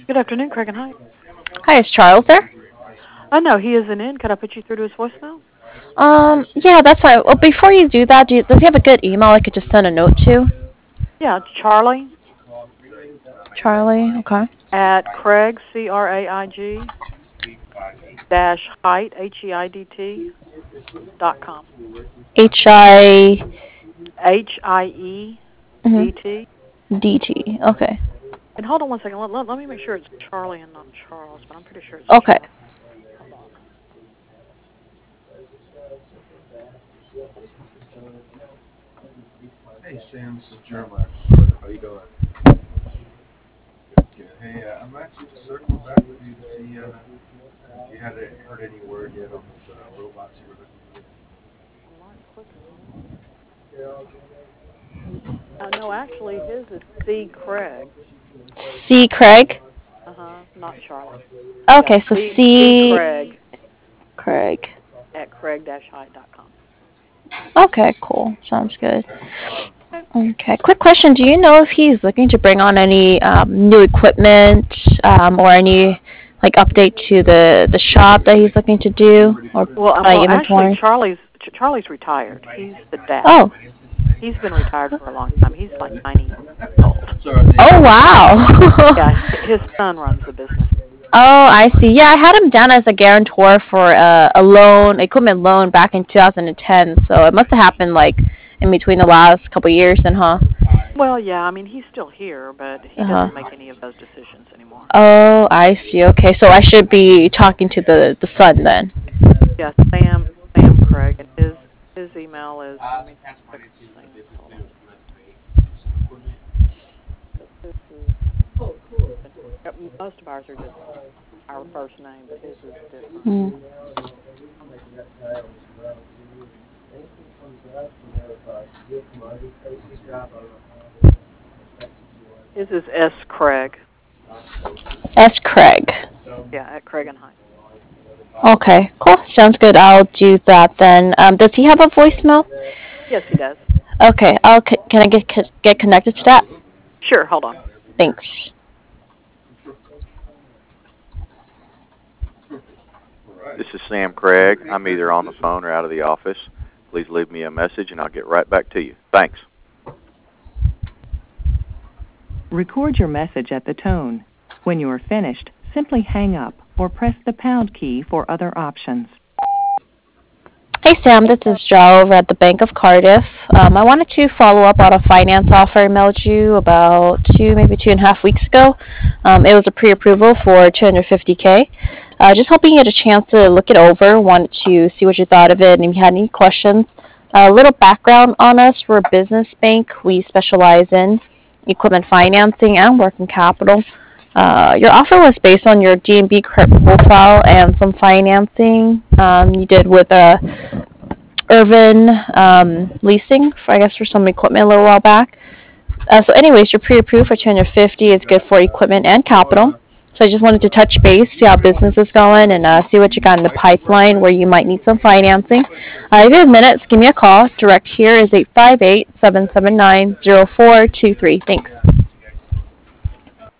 Good afternoon, Craig and Hyde. Hi, is Charles there? No, he isn't in. Could I put you through to his voicemail? Yeah, that's fine. Well, before you do that, does he have a good email I could just send a note to? Yeah, Charlie Charlie, okay. at Craig, Craig, dash Height, HEIDT, .com. HIDT. HIEDT. Okay. And hold on one second. Let me make sure it's Charlie and not Charles, but I'm pretty sure it's Okay. Charlie. Hold on. Hey Sam, this is Jeremiah. How you doing? Good. Hey, I'm actually just circling back with you to see if you had heard any word yet on those robots you were looking No, actually, his is C. Craig. C. Craig? Not Charlie. Yeah, Okay, so C. C. Craig Craig. at Craig-Height.com. Okay, cool. Sounds good. Okay, quick question. Do you know if he's looking to bring on any new equipment or any update to the shop that he's looking to do or buy Actually, inventory? Charlie's retired. He's the dad. Oh. He's been retired for a long time. He's like 90 years old. Oh, wow. Yeah, his son runs the business. Oh, I see. Yeah, I had him down as a guarantor for equipment loan back in 2010. So it must have happened in between the last couple of years, then, huh? Well, yeah. I mean, he's still here, but he doesn't make any of those decisions anymore. Oh, I see. Okay, so I should be talking to the son then. Yeah, Sam Craig, and his email is. Most of ours are just our first name, but his is different. His is S. Craig. S. Craig. Yeah, at Craig and Height. Okay, cool. Sounds good. I'll do that then. Does he have a voicemail? Yes, he does. Okay, can I get connected to that? Sure, hold on. Thanks. This is Sam Craig. I'm either on the phone or out of the office. Please leave me a message and I'll get right back to you. Thanks. Record your message at the tone. When you are finished, simply hang up or press the pound key for other options. Hey Sam, this is Jo over at the Bank of Cardiff. I wanted to follow up on a finance offer I mailed you about maybe 2.5 weeks ago. It was a pre-approval for $250K. Just hoping you had a chance to look it over. Wanted to see what you thought of it and if you had any questions. A little background on us. We're a business bank. We specialize in equipment financing and working capital. Your offer was based on your D&B credit profile and some financing you did with Irvin Leasing, for some equipment a little while back. So anyways, you're pre-approved for $250. It's good for equipment and capital. So I just wanted to touch base, see how business is going, and see what you got in the pipeline where you might need some financing. If you have minutes, give me a call. Direct here is 858-779-0423. Thanks.